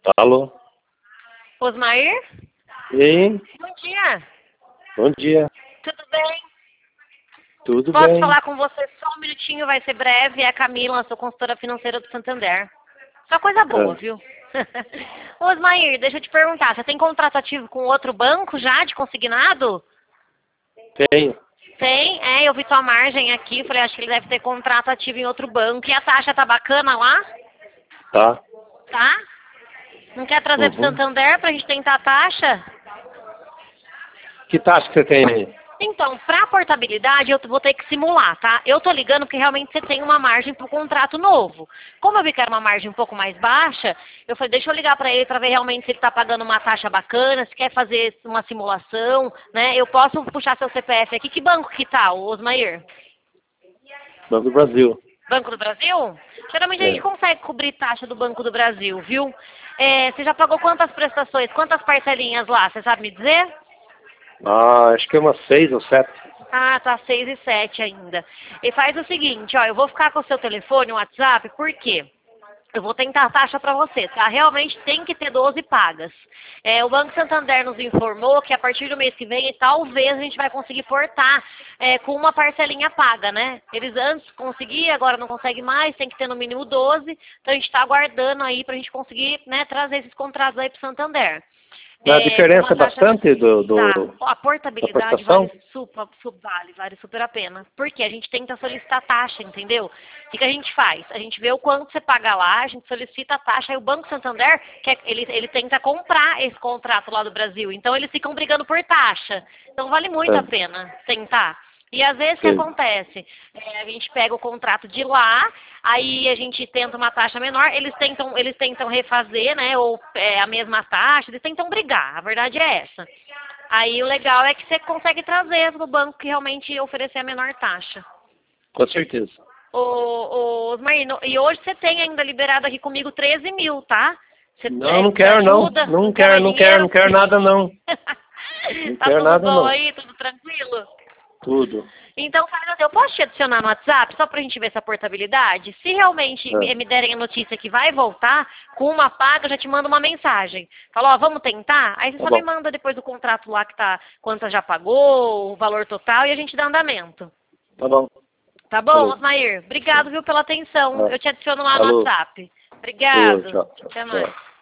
Alô? Osmair? E aí? Bom dia. Bom dia. Tudo bem? Tudo Posso bem? falar com você só um minutinho, vai ser breve. É a Camila, sou consultora financeira do Santander. Só coisa boa, viu? Osmair, deixa eu te perguntar, você tem contrato ativo com outro banco já, de consignado? Tenho. Tem, eu vi sua margem aqui, falei, acho que ele deve ter contrato ativo em outro banco. E a taxa tá bacana lá? Tá? Tá? Não quer trazer pro Uhum. Santander pra gente tentar a taxa? Que taxa que você tem aí? Então, para portabilidade, eu vou ter que simular, tá? Eu tô ligando porque realmente você tem uma margem para o contrato novo. Como eu vi que era uma margem um pouco mais baixa, eu falei, deixa eu ligar para ele para ver realmente se ele está pagando uma taxa bacana, se quer fazer uma simulação, né? Eu posso puxar seu CPF aqui. Que banco que tá, o Osmair? Banco do Brasil. Banco do Brasil? Geralmente a gente É. consegue cobrir taxa do Banco do Brasil, viu? Você já pagou quantas prestações, quantas parcelinhas lá? Você sabe me dizer? Acho que é umas 6 ou 7. Ah, tá 6 e 7 ainda. E faz o seguinte, ó, eu vou ficar com o seu telefone, o WhatsApp, por quê? Eu vou tentar a taxa para você, tá? Realmente tem que ter 12 pagas. O Banco Santander nos informou que a partir do mês que vem, talvez a gente vai conseguir portar com uma parcelinha paga, né? Eles antes conseguiam, agora não consegue mais, tem que ter no mínimo 12. Então a gente está aguardando aí para a gente conseguir, né, trazer esses contratos aí para o Santander. A Com diferença uma é taxa. bastante Tá. A da portabilidade prestação? vale super a pena. Porque a gente tenta solicitar taxa, entendeu? O que a gente faz? A gente vê o quanto você paga lá, a gente solicita a taxa, aí o Banco Santander, ele tenta comprar esse contrato lá do Brasil. Então eles ficam brigando por taxa. Então vale muito a É. pena tentar. E às vezes o que Sim. acontece? A gente pega o contrato de lá, aí a gente tenta uma taxa menor, eles tentam refazer, né? Ou a mesma taxa, eles tentam brigar, a verdade é essa. Aí o legal é que você consegue trazer do banco que realmente oferecer a menor taxa. Com certeza. Osmar, e hoje você tem ainda liberado aqui comigo 13 mil, tá? Você Não me quero não. ajuda? Não Quer quero, mais não quero, dinheiro? não quero nada não. Não Tá quero tudo nada bom não. aí? Tudo tranquilo? Tudo. Então, faz assim, eu posso te adicionar no WhatsApp só pra gente ver essa portabilidade? Se realmente É. me derem a notícia que vai voltar, com uma paga, eu já te mando uma mensagem. Fala, ó, vamos tentar? Aí você Tá só me bom. manda depois do contrato lá que tá, quanto já pagou, o valor total, e a gente dá andamento. Tá bom. Tá bom, Falou. Osmair? Obrigado, viu, pela atenção. Ah, Eu te adiciono lá no falou. WhatsApp. Falou. Obrigado. Tchau, tchau, Até tchau. mais.